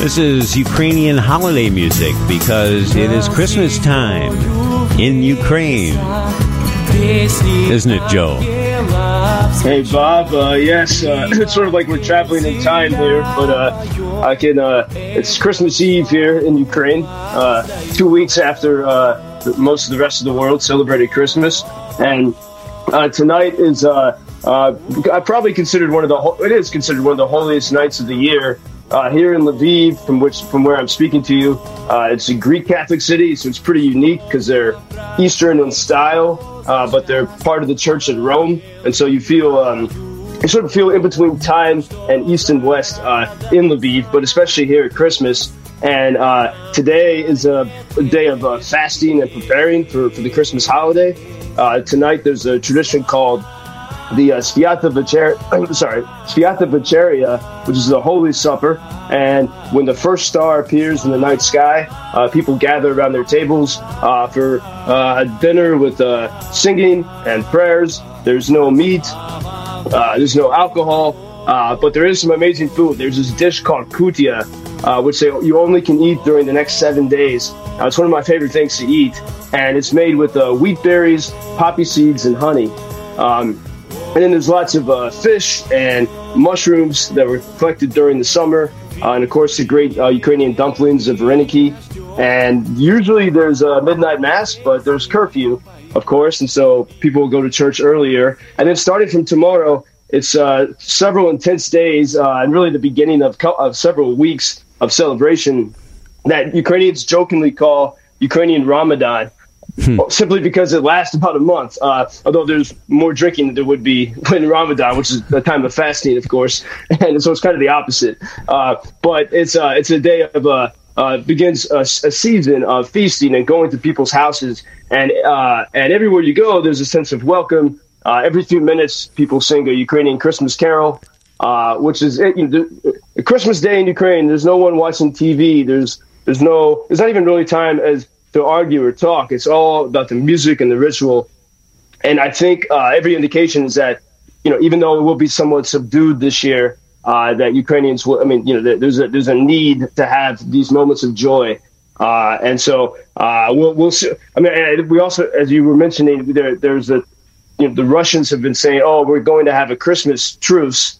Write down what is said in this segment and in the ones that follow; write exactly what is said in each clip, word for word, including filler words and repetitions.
This is Ukrainian holiday music because it is Christmas time in Ukraine. Isn't it, Joe? Hey, Bob. Uh, yes, uh, it's sort of like we're traveling in time here, but uh, I can. Uh, it's Christmas Eve here in Ukraine, uh, two weeks after uh, most of the rest of the world celebrated Christmas, and uh, tonight is. Uh, uh, I probably considered one of the. It is considered one of the holiest nights of the year. Uh, here in Lviv, from which from where I'm speaking to you, uh, it's a Greek Catholic city, so it's pretty unique because they're Eastern in style, uh, but they're part of the Church in Rome, and so you feel um, you sort of feel in between time and East and West uh, in Lviv, but especially here at Christmas. And uh, today is a, a day of uh, fasting and preparing for, for the Christmas holiday. Uh, tonight, there's a tradition called the uh, Sviata Večer, sorry, Sviata Večeria, which is the Holy Supper. And when the first star appears in the night sky, uh, people gather around their tables uh, for uh, a dinner with uh, singing and prayers. There's no meat, uh, there's no alcohol, uh, but there is some amazing food. There's this dish called kutia, uh, which they, you only can eat during the next seven days. Uh, it's one of my favorite things to eat, and it's made with uh, wheat berries, poppy seeds, and honey. Um, And then there's lots of uh, fish and mushrooms that were collected during the summer. Uh, and, of course, the great uh, Ukrainian dumplings of vareniki. And usually there's a midnight mass, but there's curfew, of course. And so people will go to church earlier. And then starting from tomorrow, it's uh, several intense days uh, and really the beginning of, co- of several weeks of celebration that Ukrainians jokingly call Ukrainian Ramadan. Hmm. Simply because it lasts about a month, uh, although there's more drinking than there would be in Ramadan, which is the time of fasting, of course, and so it's kind of the opposite. Uh, but it's uh, it's a day of uh, uh, begins a, a season of feasting and going to people's houses, and uh, and everywhere you go, there's a sense of welcome. Uh, every few minutes, people sing a Ukrainian Christmas carol, uh, which is it, you know, the, the Christmas Day in Ukraine. There's no one watching T V. There's there's no there's not even really time as to argue or talk. It's all about the music and the ritual. And I think uh, every indication is that, you know, even though it will be somewhat subdued this year, uh, that Ukrainians will, I mean, you know, there's a, there's a need to have these moments of joy. Uh, and so uh, we'll, we'll see. I mean, we also, as you were mentioning, there, there's a, you know, the Russians have been saying, oh, we're going to have a Christmas truce.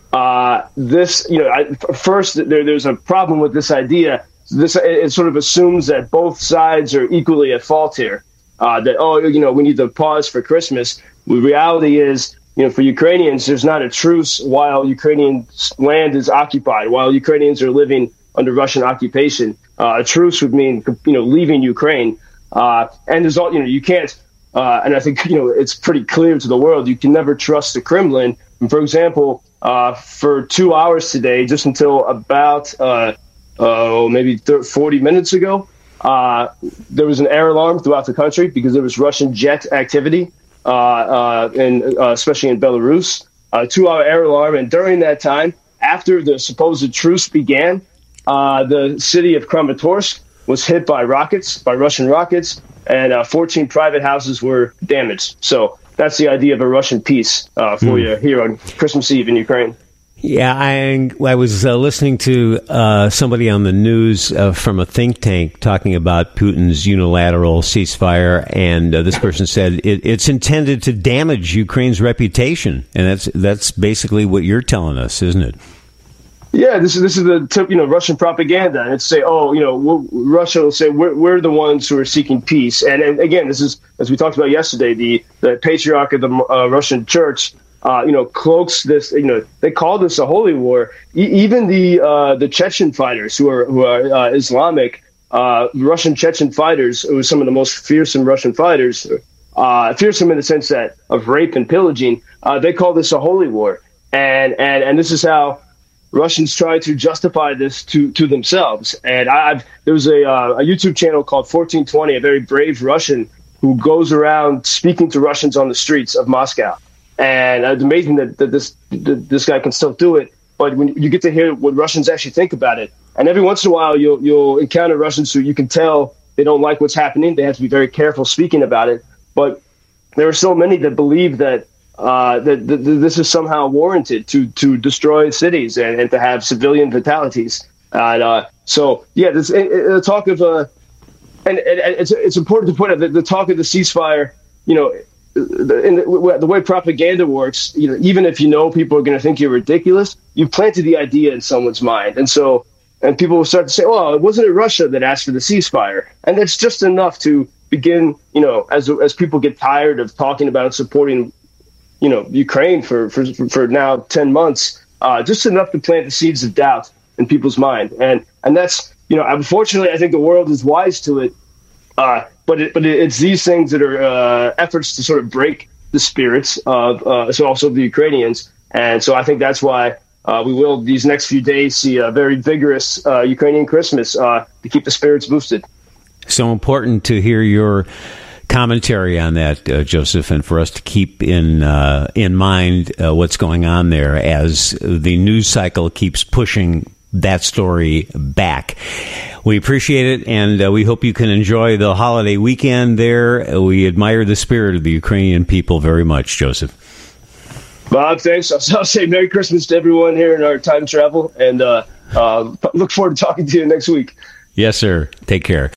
Uh, this, you know, I, first, there, there's a problem with this idea. This it sort of assumes that both sides are equally at fault here. Uh, that oh, you know, we need to pause for Christmas. The reality is, you know, for Ukrainians, there's not a truce while Ukrainian land is occupied, while Ukrainians are living under Russian occupation. Uh, a truce would mean, you know, leaving Ukraine. Uh, and there's all, you know, you can't. Uh, and I think, you know, it's pretty clear to the world you can never trust the Kremlin. And for example, uh, for two hours today, just until about. Uh, Uh, maybe thirty, forty minutes ago, uh, there was an air alarm throughout the country because there was Russian jet activity, uh, uh, and uh, especially in Belarus. A two-hour air alarm, and during that time, after the supposed truce began, uh, the city of Kramatorsk was hit by rockets, by Russian rockets, and uh, fourteen private houses were damaged. So that's the idea of a Russian peace uh, for mm. you here on Christmas Eve in Ukraine. Yeah, I, I was uh, listening to uh, somebody on the news uh, from a think tank talking about Putin's unilateral ceasefire, and uh, this person said it, it's intended to damage Ukraine's reputation, and that's that's basically what you're telling us, isn't it? Yeah, this is this is the you know Russian propaganda, and it's say, oh, you know, we'll, Russia will say we're we're the ones who are seeking peace, and, and again, this is as we talked about yesterday, the the patriarch of the uh, Russian Church. Uh, you know, cloaks this. You know, they call this a holy war. E- even the uh, the Chechen fighters, who are who are uh, Islamic, uh, Russian Chechen fighters, who are some of the most fearsome Russian fighters, uh, fearsome in the sense that of rape and pillaging. Uh, they call this a holy war, and and and this is how Russians try to justify this to to themselves. And I've there was a uh, a YouTube channel called fourteen twenty, a very brave Russian who goes around speaking to Russians on the streets of Moscow. And it's amazing that, that this that this guy can still do it. But when you get to hear what Russians actually think about it, and every once in a while you'll you'll encounter Russians who you can tell they don't like what's happening. They have to be very careful speaking about it. But there are so many that believe that uh, that, that this is somehow warranted to to destroy cities and, and to have civilian fatalities. And uh, so, yeah, this, the talk of, uh, and, and it's it's important to point out that the talk of the ceasefire, you know, the, in the, the way propaganda works, you know, even if you know people are going to think you're ridiculous, you've planted the idea in someone's mind. And so, and people will start to say, oh, it wasn't it Russia that asked for the ceasefire? And that's just enough to begin, you know, as as people get tired of talking about supporting, you know, Ukraine for, for, for now ten months, uh, just enough to plant the seeds of doubt in people's mind. And and that's, you know, unfortunately, I think the world is wise to it. Uh, but it, but it's these things that are uh, efforts to sort of break the spirits of uh, so also the Ukrainians. And so I think that's why uh, we will these next few days see a very vigorous uh, Ukrainian Christmas uh, to keep the spirits boosted. So important to hear your commentary on that, uh, Joseph, and for us to keep in uh, in mind uh, what's going on there as the news cycle keeps pushing that story back. We appreciate it, and uh, we hope you can enjoy the holiday weekend there. We admire the spirit of the Ukrainian people very much, Joseph. Bob, thanks. I'll, I'll say Merry Christmas to everyone here in our time travel, and uh, uh, look forward to talking to you next week. Yes, sir. Take care.